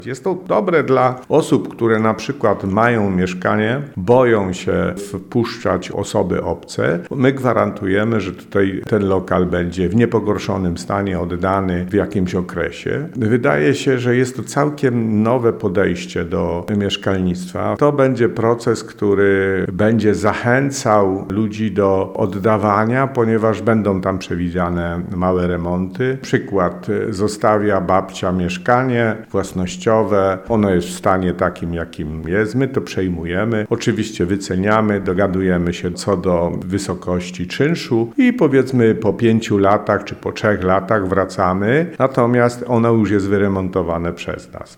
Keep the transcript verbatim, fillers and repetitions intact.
Jest to dobre dla osób, które na przykład mają mieszkanie, boją się wpuszczać osoby obce. My gwarantujemy, że tutaj ten lokal będzie w niepogorszonym stanie oddany w jakimś okresie. Wydaje się, że jest to całkiem nowe podejście do mieszkalnictwa. To będzie proces, który będzie zachęcał ludzi do oddawania, ponieważ będą tam przewidziane małe remonty. Przykład, zostawia babcia mieszkanie własnościowe. Ono jest w stanie takim, jakim jest. My to przejmujemy. Oczywiście wyceniamy, dogadujemy się co do wysokości czynszu i powiedzmy po pięciu latach czy po trzech latach wracamy. Natomiast ono już jest wyremontowane przez nas.